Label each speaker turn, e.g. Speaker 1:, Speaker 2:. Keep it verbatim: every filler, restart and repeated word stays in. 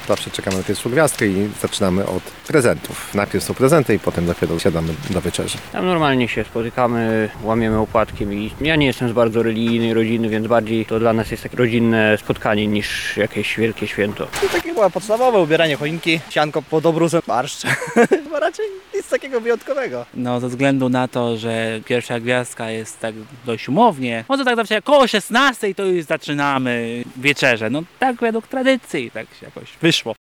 Speaker 1: Zawsze czekamy na pierwszą gwiazdkę i zaczynamy od prezentów. Najpierw są prezenty i potem dopiero siadamy do wieczerzy.
Speaker 2: Tam normalnie się spotykamy, łamiemy opłatkiem i ja nie jestem z bardzo religijnej rodziny, więc bardziej to dla nas jest takie rodzinne spotkanie niż jakieś wielkie święto.
Speaker 3: To takie chyba podstawowe, ubieranie choinki, sianko pod obrusem, barszcz. Chyba raczej nic takiego wyjątkowego.
Speaker 4: No ze względu na to, że pierwsza gwiazdka jest tak dość umownie, może tak zawsze koło szesnastej to już zaczynamy wieczerzę. No tak według tradycji, tak się jakoś wyszło.